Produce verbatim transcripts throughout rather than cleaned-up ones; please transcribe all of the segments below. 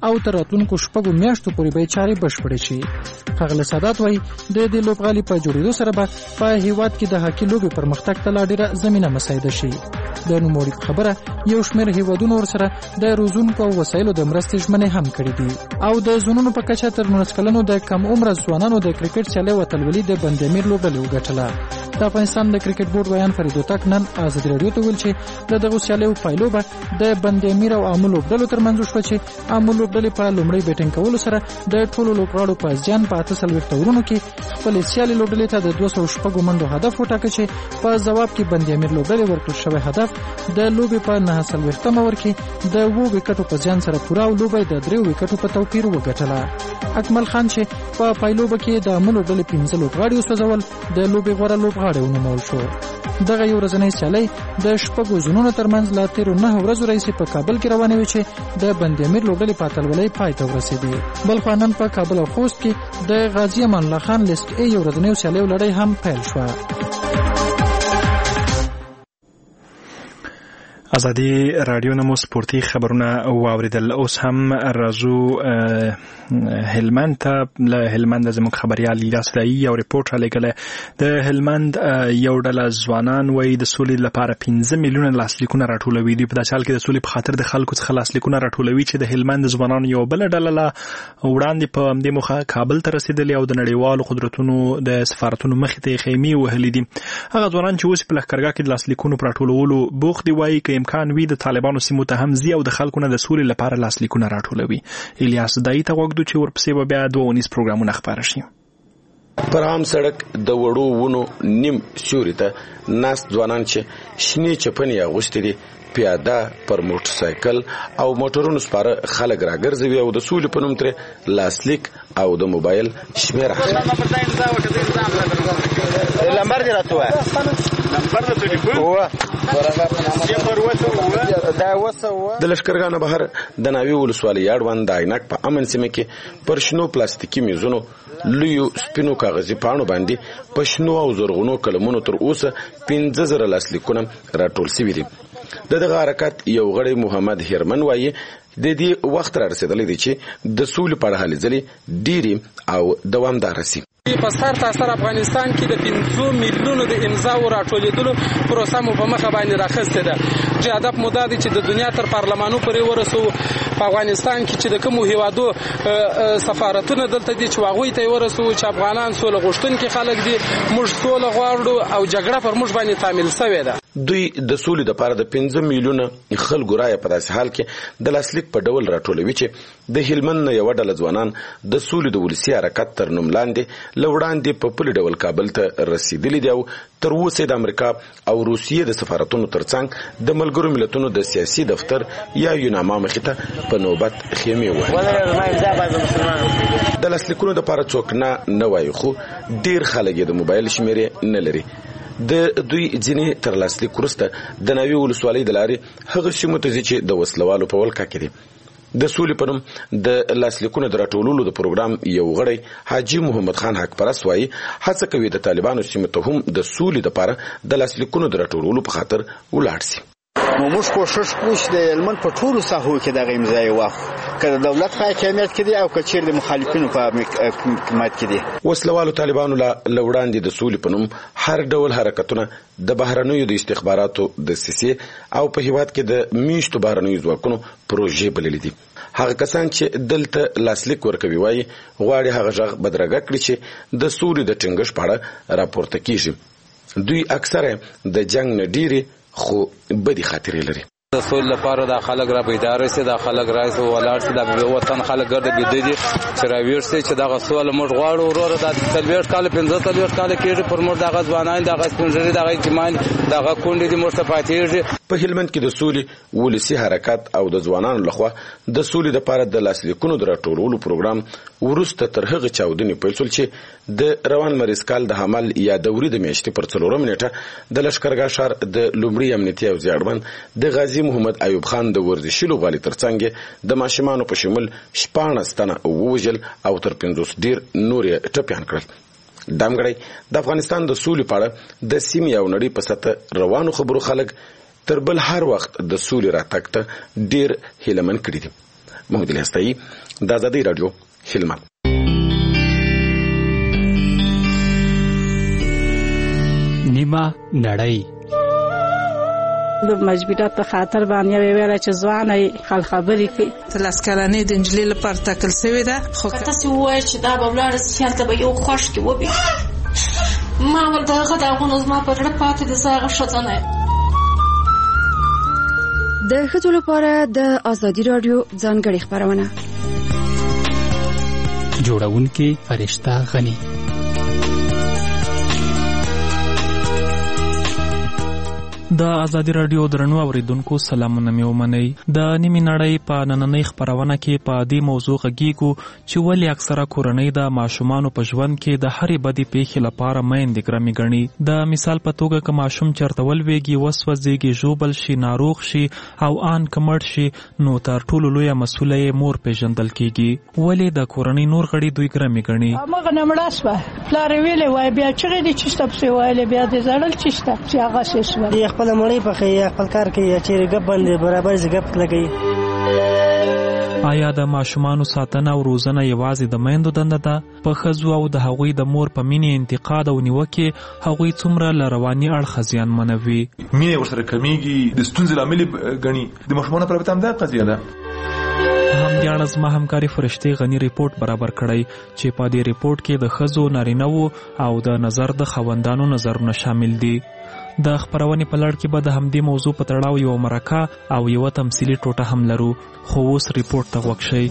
او تر راتلونکو شپږو میاشتو پورې به چارې بشپړې شي. ښاغلی سادات وایي د دې لوبغالي په جوړېدو سره به په هیواد کې د هاکي لوبې پرمختګ ته لا ډېره زمینه مساعده شي. د نوموړي په خبره یو شمېر هیوادونو ورسره د روزونکو او وسایلو د مرستې ژمنې هم کړې دي او د زونونو په کچه تر نولس کلنو د کم عمره ځوانانو د کرکټ سیالۍ اتلولي د بند امیر لوبډلې وګټله. د افغانستان د کرکټ بورډ ویان فرید هوتک نن ازادي راډیو ته ویل چې د دغو سیالیو پایلو به د بند امیر او عامو لوبډلو ترمنځ وشوه چې عامو لوبډلې په لومړۍ بیټینګ کولو سره د ټولو لوبغاړو په زیان په اته څلوېښت اورونو کې خپلې سیالې لوبډلې ته د دوه سوه شپږو منډو هدف وټاکه چې په ځواب کې بند امیر لوبډلې ورکړل شوی هدف د لوبې په نهه څلوېښتم اوور کې د اوو وکټو په زیان سره پوره او لوبه د دریو وکټو په توپیر وګټله. اکمل خان چې په پایلوبه کې د عامو لوبډلې پنځه لوبغاړي وسوځول د لوبې غوره لوبغاړی ونومول شو. دغه یو ورځنۍ سیالۍ د شپږو زونونو ترمنځ لا تېرو نهه ورځو راهیسې په کابل کې روانې وې چې د بند امیر لوبډلې په اتلولۍ پای ته ورسېدې. بل خوا نن په کابل او خوست کې د غازي امان الله خان لیسټ ای یو ورځنیو سیالیو لړۍ هم پیل شوه. ازادي رادیو نمو سپورتي خبرونه واوریدل. اوس هم راځو هلمند ته. له هلمند زموږ خبريال الیاس دایی یو ریپورت رالیږلی. د هلمند یو ډله ځوانان وایي د سولې لپاره پنځه میلیونه لاسلیکونه راټولوي. دوی په داسې حال کې د سولې په خاطر د خلکو څخه لاسلیکونه راټولوي چې د هلمند ځوانانو یو بله ډله لا وړاندې په همدې موخه کابل ته رسېدلې او د نړیوالو قدرتونو د سفارتونو مخې ته یې خیمې وهلې دي. هغه ځوانان چې اوس په لښکرګاه کې د لاسلیکونو په راټولولو بوخت دي وایي که امکان وي د طالبانو سیمو ته هم ځي او د خلکو نه د سولې لپاره لاسلیکونه راټولوي. الیاس دایی ته غوږ چې ورپسې به بیا دوه اونیز پروګرامونه خپاره شي. پر عام سړک د وړو ونو نیم سیوري ته ناست ځوانان چې شنې چپنې اغوستې دي پیاده پر موټر سایکل او موټرونو سپاره خلک راګرځوي او د سولې په نوم ترې لاسلیک او د موبایل شمېره اخلي. لمبر دې راته وایه لمبر د ټلیفون د لښکرګاه نه بهر د ناوې ولسوالۍ اړوند د عینک په امن سیمه کې پر شنو پلاستیکي میزونو لویو سپینو کاغذي پاڼو باندې په شنو او زرغونو قلمونو تر اوسه پنځه زره لاسلیکونه راټول شوي دي. د دغه حرکت یو غړی محمد هرمن وایي د دې وخت را رسېدلی دی چې د سولې په اړه هلې ځلې ډېرې او دوامداره سي. په سر تاسر افغانستان کې د پنځه میلیونو د امضاو راټولېدلو پروسه مو په مخه باندې راخسته ده. چې هدف مو دا دی چې د دنیا تر پارلمانو پورې ورسو. په افغانستان کې چې د کومو هیوادو سفارتونه دلته دي چې هغوی ته ورسو چې افغانان سوله غوښتونکي خلک دي، موږ سوله غواړو او جګړه پر موږ باندې تامل شوې ده. دوی د سولې لپاره د پنځه میلیونه خلکو رایه په داسې حال کې د لاسلیک په ډول راټولوي چې د هلمند نه یوه ډله ځوانان د سولې د ولسي حرکت تر نوم لاندې له وړاندې په پلي ډول کابل ته رسېدلي دي او تر اوسه د امریکا او روسیې د سفارتونو ترڅنګ د ملګرو ملتونو د سیاسي دفتر یا یوناما مخې ته په نوبت خیمې وهي. د لاسلیکونو دپاره څوک نه نه وایي خو ډېر خلک یې د موبایل شمېرې نه لري. د دوی ځینې تر لاسلیک وروسته د ناوې ولسوالۍ د لارې هغه سیمو ته ځي چې د وسلوالو په ولکه کې دي. د سولې په نوم د لاسلیکونو د راټولولو د پروګرام یو غړی حاجي محمد خان حق پرست وایي هڅه کوي د طالبانو سیمو ته هم د سولې لپاره د لاسلیکونو د راټولولو په خاطر ولاړ شي. نو موږ کوشش کوو چې د هلمند په ټولو ساحو کې دغه امضاء واخلو، که د دولت په حاکمیت کې دي او که چیرې د مخالفینو په حکومت کې دي. وسلوالو طالبانو له وړاندې د سولې په نوم هر ډول حرکتونه د بهرنیو د استخباراتو دسیسې او په هیواد کې د میشتو بهرنیو ځواکونو پروژې بللې دي. هغه کسان چې دلته لاسلیک ورکوي وایي غواړي هغه غږ بدرګه کړي چې د سولې د ټینګښت په اړه راپورته کیږي. دوی اکثره د جنگ نه ډیرې خو بدی خاطرې لري. د سولې لپاره د خلک را بیدار شي، د خلک راځي ولاړ شي، د وطن خلک ګرد بيدې دي چې راویر شي چې دغه سوال موږ غواړو. وروره د تلوير کال پنځه تلوير کال کېږي پر موږ دغه ځوانان دغه سپنجري دغه اجتماعي دغه کونډې دي موږ ته پاتېږي. په هلمند کې د سولې ولسي حرکت او د ځوانانو لخوا د سولې لپاره د لاسلیکونو د راټولولو پروګرام وروسته تر هغه چاودنې پیل شول چې د روان مریض کال د حمل یا دوري د میاشتې پر څلورمه نیټه د لښکرګاه ښار د لومړي امنیتي او زیړبند د غازي محمد ایوب خان د ورزشي لوبغالي ترڅنګ د ماشومانو په شمول شپاړس تنه ووژل او تر پنځوس ډیر نور یې ټپیان کړل. دامګړی د افغانستان د سولې په اړه د سیمې او نړۍ په سطح روانو خبرو خلک تر بل هر وخت د سولې راتګ ته ډیر هیلهمن کړي دي. محمد الهستایی د ازادي رادیو هلمند. نیمه نړۍ د مجبوریت په خاطر باندې ویل چې ځوانه خل خبرې کوي تلاس کلنې د انجلۍ لپاره تکل شوی ده خو تاسو وایي چې دا ببلار سیال ته به یو خوش کې وبي ما ول دغه دغه نظم په ډېر پاتې د زاغه شتنه د ښځو لپاره د ازادي رادیو ځانګړې خبرونه جوړونکې فرشته غني. د ازادي رادیو درنو اوریدونکو سلامونه مې ومنئ. د نیمې نړۍ په نننۍ خبرونه کې په دې موضوع غږیږو چې ولې اکثره کورنۍ د ماشومانو په ژوند کې د هرې بدې پیښې لپاره میندې ګرمې ګڼي. د مثال په توګه که ماشوم چېرته ولویږي، وسوځېږي، ژوبل شي، ناروغ شي او ان که مړ شي، نو تر ټولو لویه مسؤله یې مور پیژندل کېږي. ولې د کورنۍ نور غړي دوی ګرمې ګڼي؟ همغه نه مړه شوه، پلار یې ویلې وایي بیا چغې دي چېسته پسې ویلې بیا دې زړل چېسته چې هغه شی شوه. خپل مړی پخې خپل کار کوي چې ګپ باندې برابر ځګپ لګي. آیا د ماشومانو ساتنه او روزنه یوازې د میندو دنده ده؟ په ښځو او د هغوی د مور په مینې انتقاد او نیوکې هغوی څومره له رواني اړخه زیانمنوي؟ مینې ورسره کمیږي، د ستونزې لامل ګڼي. د ماشومانو پر هم دا قضیه ده. همدې اړه زما همکاري فرشتې غني ریپورت برابر کړی چې په دې ریپورت کې د ښځو، نارینه‌وو او د نظر د خاوندانو نظرونه شامل دي. د خبرونې په لړ کې به د همدې موضوع په تړاو یو مرکه او یو تمثیلي ټوټه هم لرو، خو اوس ریپورت ته غوږ شئ.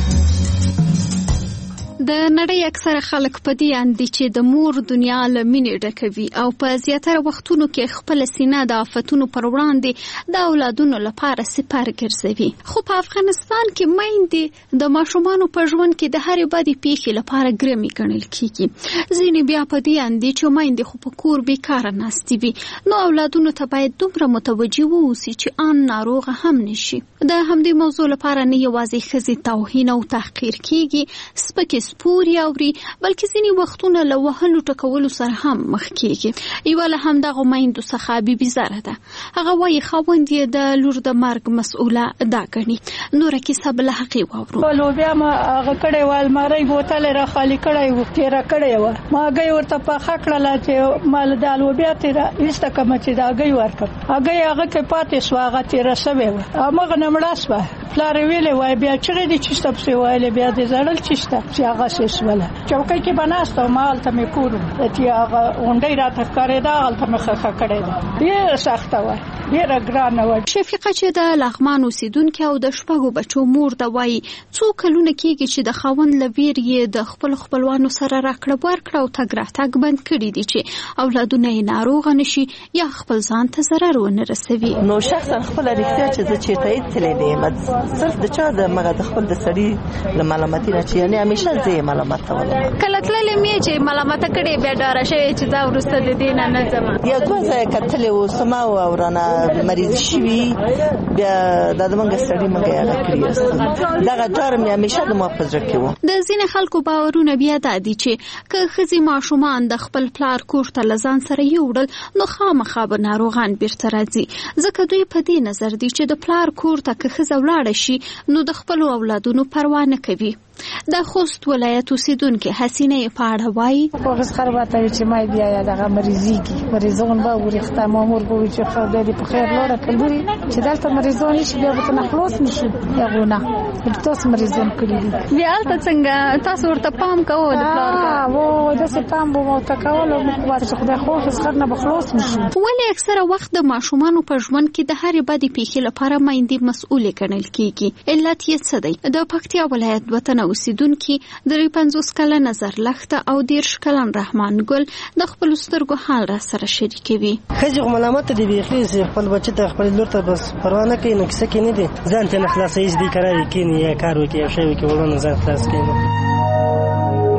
د نړۍ اکثره خلک په دې اند دي چې د مور دنیا له مینې ډکوي او په زیاتره وختونو کې خپل سینه د آفتونو پر وړاندې د اولادونو لپاره سپر ګرځوي. خو په افغانستان کې میندې د ماشومانو په ژوند کې د هرې بدې پیښې لپاره ګرمې ګڼل کېږي. ځینې بیا په دې اند دي چې میندې خو په کور بیکاره ناستې وي، نو اولادونو ته باید دومره متوجه واوسي چې ان ناروغه هم نشي. د همدې موضوع لپاره نه یوازې ښځې توهین او تحقیر کېږي، سپکې سپوري اوري، بلکې ځینې وختونه له وهلو ټکولو سره هم مخ کېږي. یوه له همدغو میندو څخه بیبي زره ده. هغه وایي خاوند یې د لور د مرګ مسؤله دا ګڼي. نوره کیسه به له هغې واورو. لوبیا ما هغه کړی وه، المارۍ بوتل یې را خالي کړی و، تېره کړې وه. ما هګۍ ورته پخه کړله چې ما د لوبیا تېره ایسته کړمه چې د هګۍ ورکړم. هګۍ هغه کې پاتې شوه، هغه تېره شوې وه، همغه نه مړه شوه. پلار یې ویلې وایي بیا چغې دي چېسته پسې ویلې بیا دې زړل چېسته چې هغه شی شوله. چوکۍ کې به ناسته وم، هلته مې کور و، چې هغه غونډۍ راته ښکارېده، هلته مې ښخه کړې ده. ډېره سخته وه، ډېره ګرانه وه. شفیقه چې د لغمان اوسېدونکې او د شپږو بچو مور ده وایي څو کلونه کېږي چې د خاوند له ویرې یې د خپلو خپلوانو سره راکړه ورکړه او تګ راتګ بند کړي دي چې اولادونه یې ناروغه نشي یا خپل ځان ته ضرر ونه رسوي. نو شخصا خپله رښتیا چې زه چېرته یې تللی نه یم، صرف د چا د مغه د خپل د سړي له ملامتي نه چې یعنې همیشه زه یې ملامت کولم. کله تللی مې چې ملامته کړې بیا ډاره شوې چې دا وروسته د دې نه نه ځم. یا دوه ځایه کتلې وو سما او رانه مریض شوي، بیا دا د موږ سړي موږ یې هغه کړي است. دغه ډار مې همیشه د ما په زړه کې و. د ځینې خلکو باورونه بیا دا دي چې که ښځې ماشومان د خپل پلار کور ته له ځان سره یوړل نو خامخا به ناروغان بیرته راځي، ځکه دوی په دې نظر دي چې د پلار کور ته که ښځه ولاړه شي نو د خپلو اولادونو پروا نه کوي. د خوست ولایت اوسېدونکې حسینه یې په اړه وایي هغه خراباته چې ما بیا دغه مریضیږي مریضون به ورخته مامور به چې خو د دې په خیر لوړه کړی چې دلته مریضون شي بیا به نه خلاص نشي یغونه تاسو مریضون کړی دي بیا البته څنګه تاسو ورته پام کوو د پلان ها وو د څه پام وو تکول او مخوات چې خدای خو څخه نه بخلاص نشي. ولې اکثره وخت د ماشومانو په ژوند کې د هرې بدې پیښې لپاره میندې مسؤلې ګڼل کېږي؟ علت یې څه دی؟ د پکتیا ولایت وطن اوسیدونکي درې پنځوس کلنه زرلښته او دېرش کلن رحمان ګل د خپلو سترګو حال را سره شریکوي. ښځې خو ملامته دي بیخي خپل بچي ته خپلې لور ته بس پروا نه کوي، نو کیسه کې نه دي ځان ته نه خلاصوي چې دوی کرارې کښېني یا کار وکړي یا شی وکړي وړونه ځان خلاص کړي.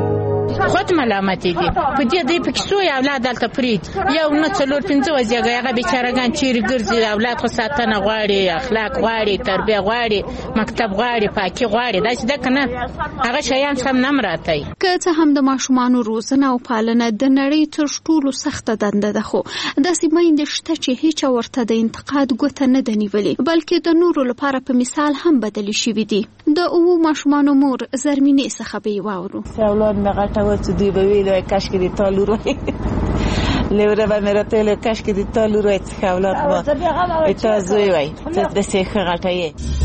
خود ملامتېږي په دې دوی پکې څو اولاد هلته پرېږدي یو نه څلور پنځه وزېږی هغه بېچارهګان چیرې ګرځي اولاد خو ساتنه غواړي اخلاق غواړي تربیه غواړي مکتب غواړي پاکي غواړي داسې ده که نه هغه شیان سم نه مراتی که څه هم د ماشومانو روزنه او پالنه د نړۍ تر ټولو سخته دنده ده خو داسې میندې شته چې هیچا ورته د انتقاد ګوته نه ده نیولې بلکې د نورو لپاره په مثال هم بدلې شوي دي د اوو ماشومانو مور زرمینې څخه به یې واورو اولاد مې غټه وه چې دوی به ویل وایي کاشکې دې تا لور وایي لیوره به مې راته ویل کاشکې دې تا لور وایي څه اولاد به تا زوی وایي ته داسې ښه غټه یې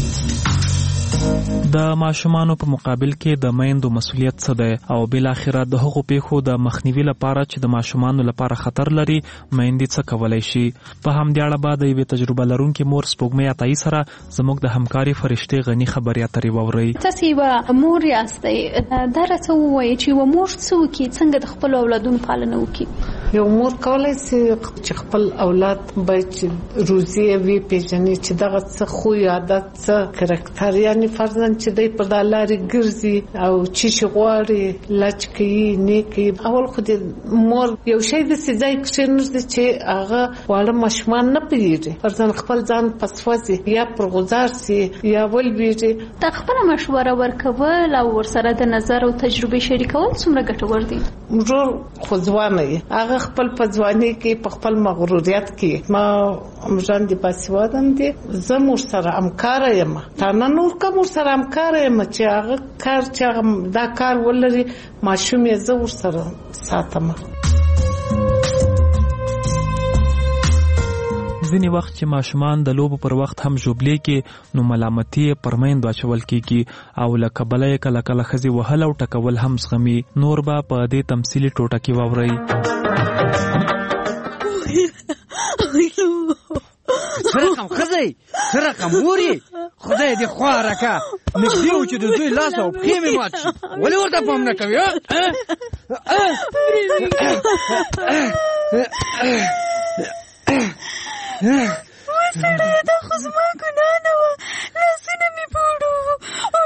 د ماشومانو په مقابل کې د میندو مسؤلیت څه دی او بل اخره د هغو پیښو د مخنیوي لپاره چې د ماشومانو لپاره خطر لري میندې څه کولای شي په همدې اړه به د یوې تجربه لرونکې مور سپوږمۍ عطایي سره زموږ د همکاري فرشتې غني خبرې اترې واورئ. تاسو یوه مور یاستئ دا راته ووایئ چې یوه مور څه وکړي څنګه د خپلو اولادونو پالنه وکړي. یو مور کولی شي چې خپل اولاد باید چې روزي یې وي پېژني چې دغه څه خوی عادت څه کرکټر یعنې فرضاً چې دی په دا لارې ګرځي او چې غواړي لچ کوي نه کوي. اول خو د مور یو شی داسې ځای کښېنږدي چې هغه واړه ماشومان نه پوهېږي فرضاً خپل ځان په سوځي یا پر غوځار سي یا ولوېږي. د خپله مشوره ورکول او ورسره د نظر او تجربې شریکول څومره ګټور دي؟ ورور خو ځوانه یې هغه خپل په ځوانۍ کې په خپل مغروریت کې ما ژوند د باسواده م دی زه مور سره همکاره یم تا نه نور که مور سره همکاره یم چې هغه کار چې هغه دا کار ولري ماشوم یې زه ورسره ساتم. ځینې وخت چې ماشومان د لوبو پر وخت هم ژوبلې کې نو ملامتي یې پر میندو اچول کېږي او له کبله یې کله کله ښځې وهل او ټکول هم زغمي. نور به په دې تمثیلي ټوټه کې واورئ. څه رقم ښځی څه رقم مور یې خدای دې خوا راکه نږدې و چې د زوی لاس او پښې مې مات شي ولې ورته پام نه کوې وسړی دا خو زما ګناه نه وه لاسونه مې پوړو